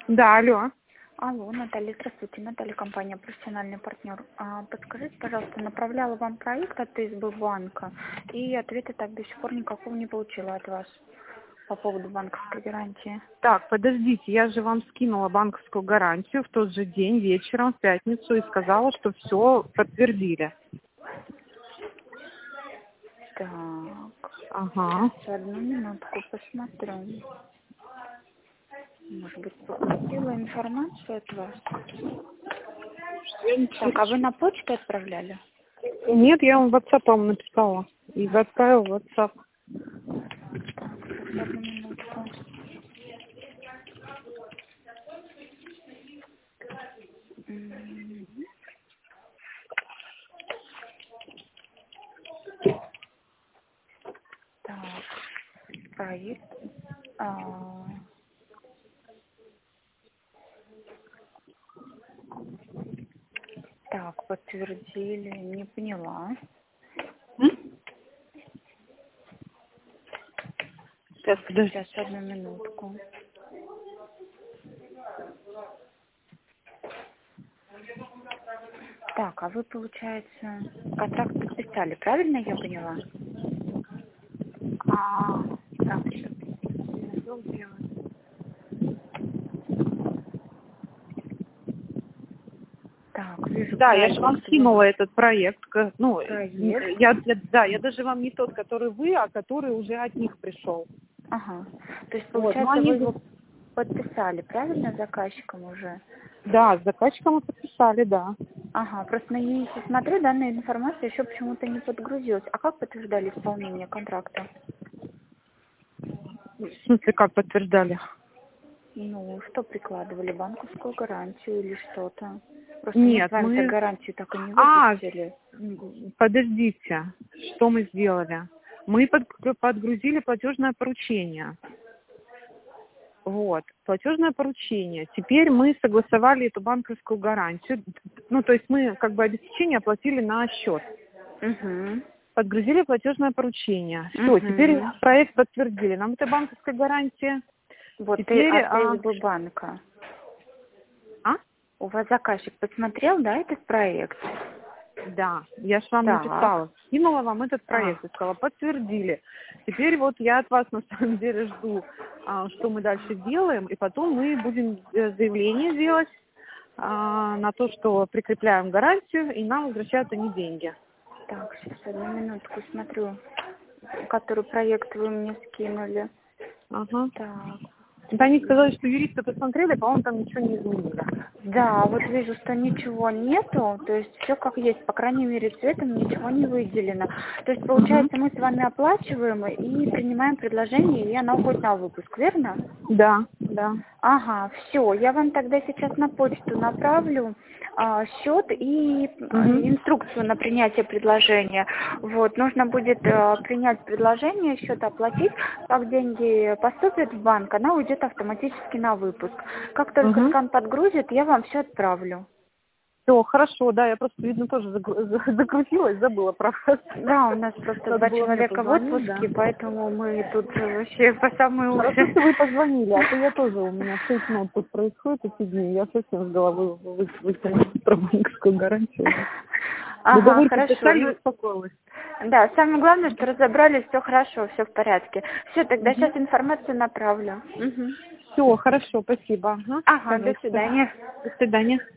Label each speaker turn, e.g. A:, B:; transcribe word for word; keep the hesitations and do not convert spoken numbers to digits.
A: Да, алло.
B: Алло, Наталья, здравствуйте. Наталья, компания «Профессиональный партнер». А, подскажите, пожалуйста, направляла вам проект от ТСБ банка, и ответа так до сих пор никакого не получила от вас по поводу банковской гарантии.
A: Так, подождите, я же вам скинула банковскую гарантию в тот же день, вечером, в пятницу, и сказала, что все подтвердили.
B: Так,
A: Ага.
B: сейчас одну минутку посмотрю. Может быть, пропустила информацию от вас? Так, а вы на почту отправляли?
A: Нет, я вам ватсапом написала. И отправила в ватсап.
B: Так, сейчас одну минутку. М. Так, проект. А, так, подтвердили, не поняла.
A: Сейчас, подожди.
B: Сейчас, одну минутку. Так, а вы, получается, контракт подписали, правильно я поняла?
A: А, так, сейчас. Найдем дело.
B: Так, вижу
A: Да, я же вам
B: проект.
A: скинула этот проект. к- Ну,
B: Проект.
A: я, я- да, я даже вам не тот, который вы, а который уже от них пришел.
B: Ага. То есть,
A: Вот, ну
B: получается,
A: они,
B: вы его подписали, правильно, заказчиком уже?
A: да, с заказчиком мы подписали, да.
B: Ага, просто на ЕИСе смотрю, данная информация еще почему-то не подгрузилась. А как подтверждали исполнение контракта?
A: В смысле, как подтверждали?
B: Ну, что прикладывали? Банковскую гарантию или что-то? Просто мы
A: Нет,
B: с вами-то
A: мы...
B: гарантию так и не
A: А,
B: выпустили.
A: м, подождите, что мы сделали? Мы под- подгрузили платежное поручение. Вот, платежное поручение. Теперь мы согласовали эту банковскую гарантию. Ну, то есть мы как бы обеспечение оплатили на счет.
B: Угу.
A: Подгрузили платежное поручение. Все,
B: Угу.
A: теперь проект подтвердили. Нам эта банковская гарантия.
B: Вот ты
A: Теперь...
B: от
A: А,
B: ТСБ банка.
A: а?
B: У вас заказчик посмотрел, да, этот проект?
A: Да, я же вам
B: Так.
A: написала, скинула вам этот проект,
B: А.
A: и сказала, подтвердили. Теперь вот я от вас на самом деле жду, а, что мы дальше делаем, и потом мы будем э, заявление делать а, на то, что прикрепляем гарантию, и нам возвращают они деньги.
B: Так, сейчас одну минутку смотрю, который проект вы мне скинули.
A: Ага.
B: Так.
A: Это они сказали, что юристы посмотрели, по-моему, там ничего не изменили.
B: Да, вот вижу, что ничего нету, то есть все как есть, по крайней мере цветом ничего не выделено. То есть
A: Угу.
B: получается мы с вами оплачиваем и принимаем предложение, и оно уходит на выпуск, верно?
A: Да, да.
B: Ага, все, я вам тогда сейчас на почту направлю а, счет и а,
A: Угу.
B: инструкцию на принятие предложения. Вот, нужно будет а, принять предложение, счет оплатить, как деньги поступят в банк, она уйдет автоматически на выпуск. Как только
A: Угу.
B: скан подгрузит, я вам все отправлю.
A: Все, хорошо, да, я просто, видно, тоже загру- за- закрутилась, забыла про вас.
B: Да, у нас просто
A: Надо
B: два
A: было мне
B: человека в
A: позвонить,
B: отпуске,
A: да.
B: поэтому мы тут вообще по самые
A: Хорошо,
B: уши.
A: что вы позвонили, а то я тоже, у меня фейк-нот тут происходит эти дни, я совсем с головы вы- выкинула про банковскую гарантию.
B: Ага,
A: Договор
B: хорошо.
A: подписали и
B: Ну,
A: успокоилась.
B: да, самое главное, что разобрались, все хорошо, все в порядке. Все, тогда
A: Угу.
B: сейчас информацию направлю. Угу.
A: Все, хорошо, спасибо. Ага,
B: Ага, до
A: конечно.
B: свидания.
A: До свидания.